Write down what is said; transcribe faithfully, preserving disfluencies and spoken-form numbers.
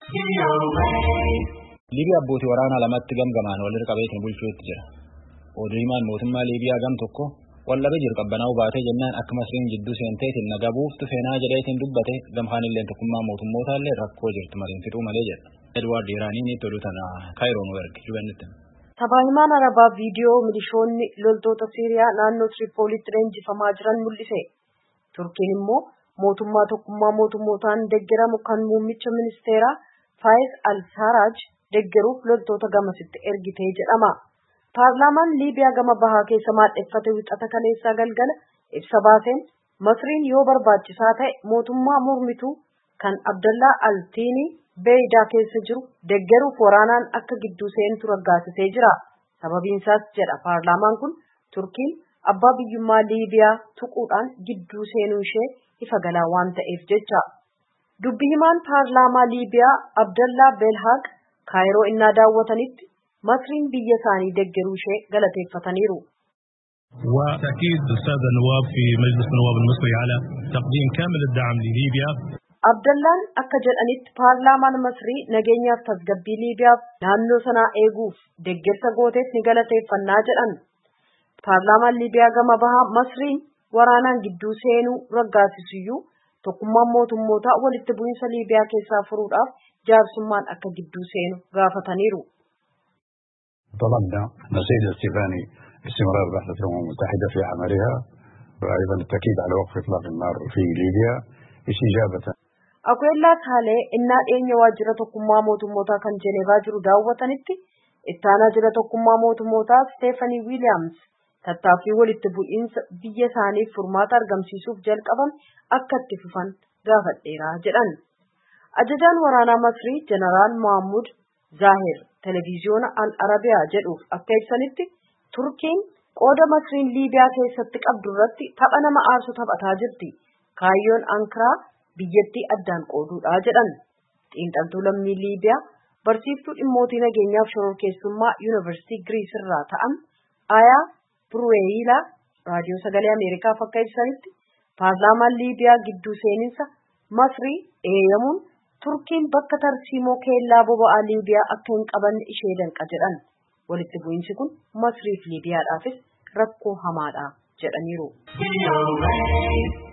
Liibiyaa abbootii waraanaa lamatti gamgamaan walirra qabeetiin bulchuutti jira. Odeeyyimaan mootummaa Liibiyaa gam tokko wallabee jiru qabbanaa'uu baatee jennaan akka Masriin jidduu seenteetiin nagaa buuftu feenaa jedheetiin dubbate gamhaan illee tokkummaa mootummootallee rakkoo jirtu mariin fixuu malee jedha. Edwaard Iraanii ni tolu tana Kaayiroon erge jubannitti. Sabaahimaan Arabaa viidiyoo milishoonni loltoota Siiriyaa naannoo Tiripooliitti leenjifamaa jiran mul'ise. Turkiin immoo mootummaa tokkummaa mootummootaan deeggaramu kan muummicha ministeeraa Faayiz Al-Sarraj deeggaruuf loltoota gamasitti ergitee jedhama. Paarlaamaan Liibiyaa gama bahaa keessa maadheffate wixata kaleessaa galgala ibsa baaseen Masriin yoo barbaachisaa ta'e mootummaa mormituu kan Abdallaa Al-Tiini Beeydaa keessa jiru deeggaruuf waraanaan akka gidduu seentu raggaasisee jira. Sababiin isaas jedha paarlaamaan kun Turkiin abbaa biyyummaa Liibiyaa tuquudhaan gidduu seenuu ishee ifa galaa waan ta'eef jecha. Dubbi himaan paarlaamaa Liibiyaa Abdallaa Belhaaq Kaayiroo innaa daawwatanitti Masriin biyya isaanii deeggaruu ishee galateeffataniiru. وتأكيد السادة النواب في مجلس النواب المصري على تقديم كامل الدعم لليبيا. Abdallaan akka jedhanitti paarlaamaan Masrii nageenyaaf tasgabbii Liibiyaaf naannoo sanaa eeguuf deeggarsa gooteef ni galateeffannaa jedhan. Paarlaamaan Liibiyaa gama bahaa Masriin waraanaan gidduu seenuu raggaasisuyyuu tokkummaan mootummootaa walitti bu'insa Liibiyaa keessaa furuudhaaf jaarsummaan akka gidduu seenu gaafataniiru. طلبنا من السيد السيفاني استمرار بعثة الأمم المتحدة في عملها وأيضا التأكيد على وقف إطلاق النار في ليبيا استجابة. Akwellaa Taalee innaa dhiyeenya waajjira tokkummaa mootummootaa kan Jeneevaa jiru daawwatanitti ittaanaa jira tokkummaa mootummootaa Steefanii Wiiliyaams tattaaffii walitti bu'iinsa biyya isaaniif furmaata argamsiisuuf jalqaban akka itti fufan gaafadheera jedhan. Ajajaan waraanaa Masrii Jeneraal Mohammud Zaahir televiziyoona Al-Arabiyaa jedhuuf akka ibsanitti Turkiin qooda Masriin Liibiyaa keessatti qabdu irratti tapha nama aarsu taphataa jirti. Kaayyoon Ankaraa biyyattii addaan qooduudha jedhan. Xiinxaltuu lammii Liibiyaa barsiiftuu dhimmootii nageenyaaf shororkeessummaa Yuunivarsiitii Giriis irraa ta'an Ayaa Buruweeyilaa raadiyoo sagalee Ameerikaaf akka ibsanitti paarlaamaan Liibiyaa gidduu seeninsa Masrii eeyyamuun Turkiin bakka tarsiimoo keellaa boba'aa Liibiyaa akka hin qabanne ishee danqa jedhan. Walitti bu'iinsi kun Masriif Liibiyaadhaafis rakkoo hamaadha jedhaniiru.